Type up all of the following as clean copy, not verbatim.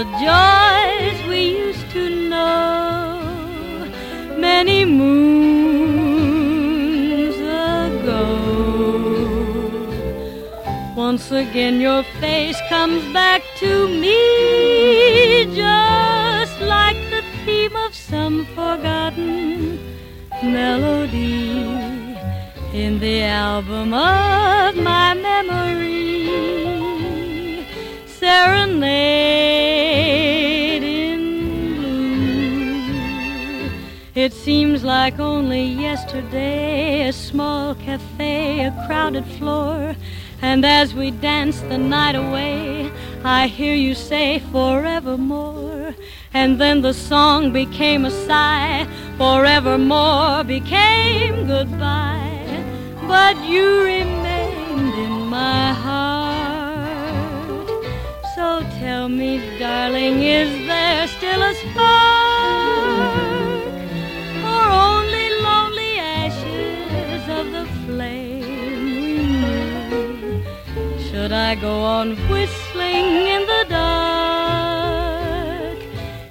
the joys we used to know many moons ago. Once again your face comes back to me, just like the theme of some forgotten melody in the album of my memory. Serenade in blue. It seems like only yesterday, a small cafe, a crowded floor, and as we dance the night away, I hear you say forevermore. And then the song became a sigh, forevermore became goodbye. But you remained in my heart. So tell me, darling, is there still a spark, or only lonely ashes of the flame we knew? Should I go on whistling in the dark,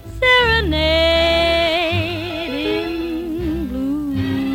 serenade in blue?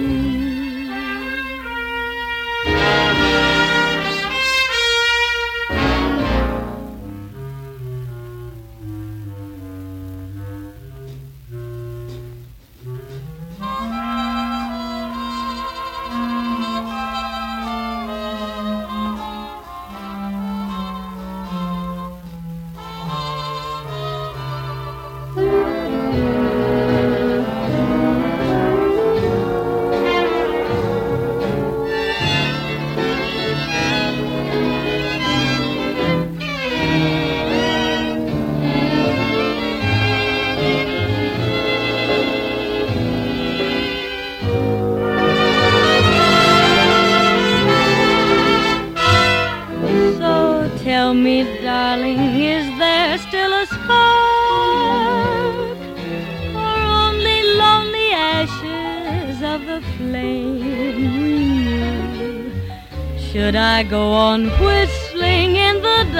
Tell me, darling, is there still a spark, or only lonely ashes of the flame we knew? Should I go on whistling in the